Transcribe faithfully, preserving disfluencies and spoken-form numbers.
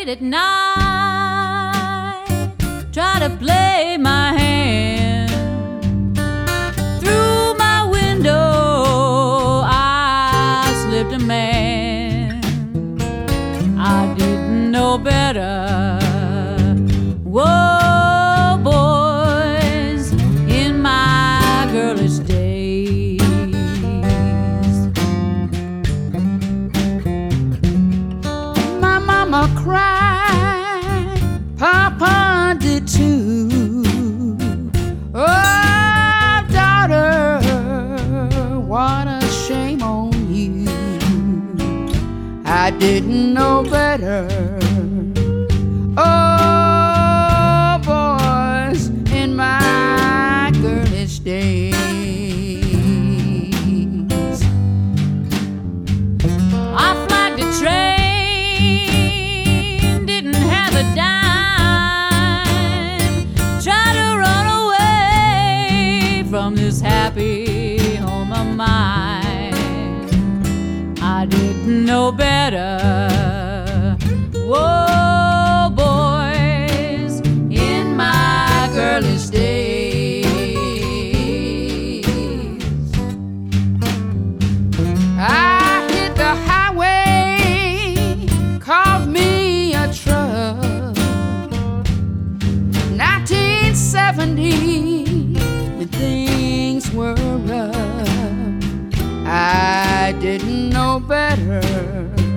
late at night, try to play my hand. Through my window I slipped a man. I didn't know better. Whoa, boys, in my girlish days. My mama cried, Papa did too. Oh, daughter, what a shame on you. I didn't know better. Oh, boys, in my girlish days. I flagged a train, didn't have a dime, tried to run away from this happy home of mine. I didn't know better. Whoa, boys, in my girlish days. I hit the highway, caught me a truck. nineteen seventy, when things were rough. I didn't know better.